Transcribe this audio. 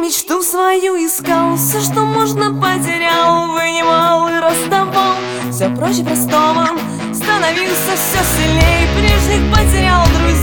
мечту свою искал, все, что можно, потерял, вынимал и расставал. Все проще простого, становился все сильней, прежних потерял друзей.